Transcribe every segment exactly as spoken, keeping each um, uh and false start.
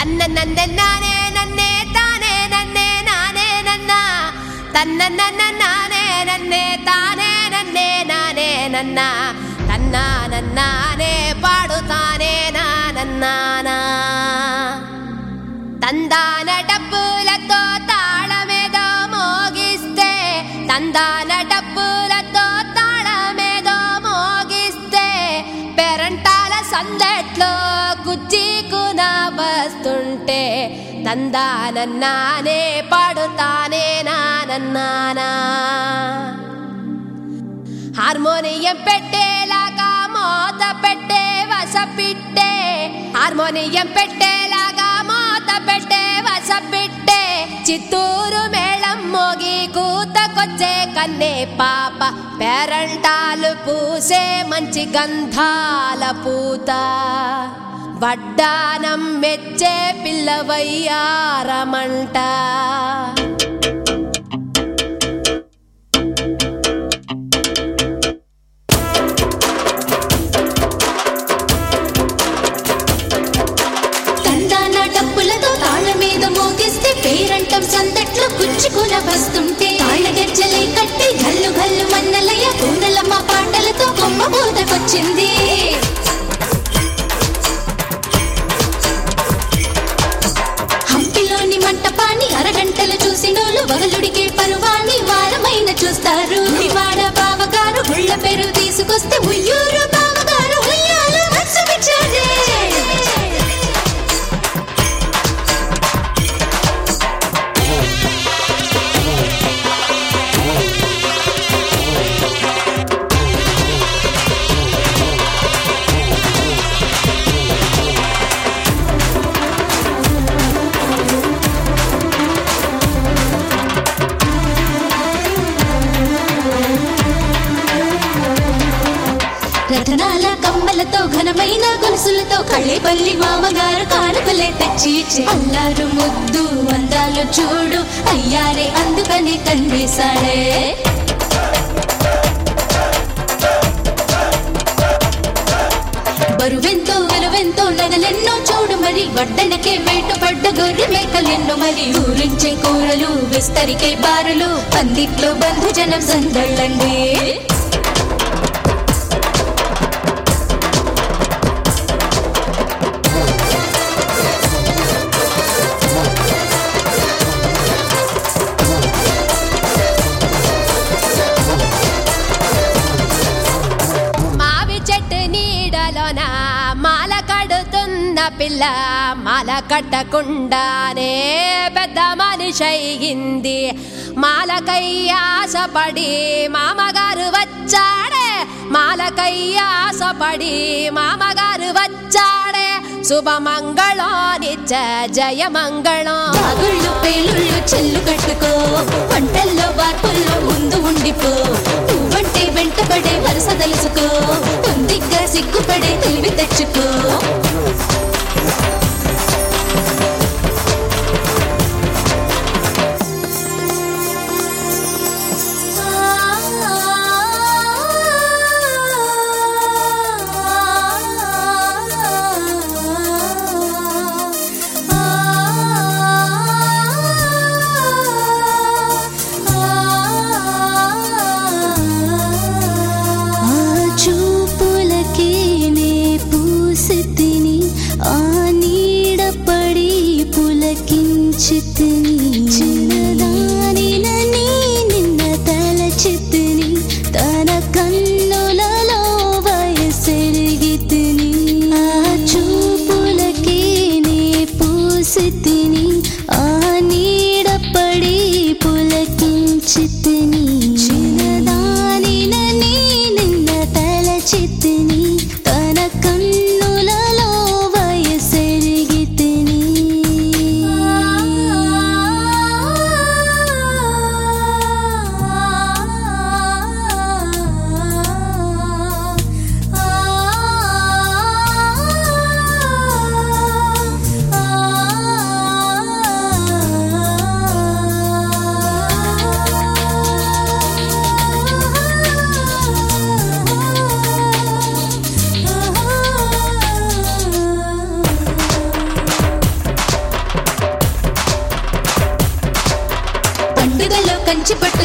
తన్న నందే నానే నన్నే తానే నన్నే నానే నన్న తన్న నన్న నానే నన్నే తానే నన్నే నానే నన్న తన్నా నన్నానే పాడుతానే నానన్నానా తందాన డబ్బులతో తాళమేదో మోగిస్తే తందాన డబ్బులతో తాళమేదో మోగిస్తే పెరంటాల సందట్లో కుచ్చికున వస్తుంటే తందానన్నానే పాడుతానే నానన్నానా హార్మోనియం పెట్టేలాగా మోత పెట్టే వసపిట్టే హార్మోనియం పెట్టేలాగా మోత పెట్టే వసపిట్టే చిత్తూరు మేళం మోగి కూతకొచ్చే కన్నే పాప పేరంటాలు పూసే మంచి గంధాల పూత వడ్డానం మెచ్చే పిల్లవయ్యారమంట పేరంటం సందట్లో కుచ్చుకున వస్తుంటే తాళ్ళ గజ్జలే కట్టి గల్లు గల్లు మన్నలయ్య కూరలమ్మ పాటలతో కొమ్మ బోధకొచ్చింది హంపిలోని మంటపాన్ని అరగంటలు చూసినోళ్ళు వగలుడికే పరువాన్ని వారమైన చూస్తారు వాడ బావగారు గుళ్ళ పేరు తీసుకొస్తే ఉయ్యూరు బావగారు ఉయ్యాలు వచ్చమిచ్చారే రతనాల కమ్మలతో ఘనమైన గొలుసులతో కళ్ళేపల్లి మామగారు కానుకలే తెచ్చి అల్లారు ముద్దు అందాలు చూడు అయ్యారే అందుకని కన్వేశాడే బరువెంతో వెలువెంతో నగలెన్నో చూడు మరి వడ్డనకే వేటుపడ్డ గొర్రె మేకలెన్నో మరి ఊరించే కూరలు విస్తరికే బారులు పందిట్లో బంధుజనం సందళ్ళండి మాల కడుతున్న పిల్ల మాల కట్టకుండానే పెద్ద మనిషి అయ్యింది మాలకయ్యాసపడి మామగారు వచ్చాడే మాలకయ్యాసపడి మామగారు వచ్చాడే శుభమంగళం నిత్య జయమంగళం బాగుళ్ళు పేలుళ్ళు చెల్లు కట్టుకో వంటల్లో వార్పుల్లో ముందు ఉండిపో నువ్వంటే వెంటపడే వరుస తెలుసుకో పొందిగ్గా సిగ్గుపడే తెలివి తెచ్చుకో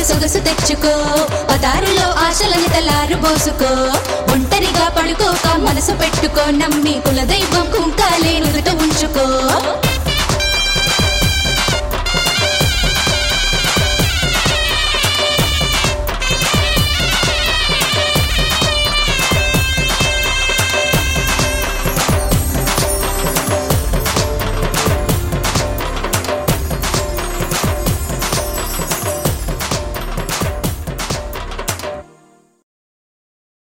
సొగసు తెచ్చుకో పదారులో ఆశలని తలారు పోసుకో ఒంటరిగా పడుకోక మనసు పెట్టుకో నమ్మి కులదైవం కుంకాలే నుదుట ఉంచుకో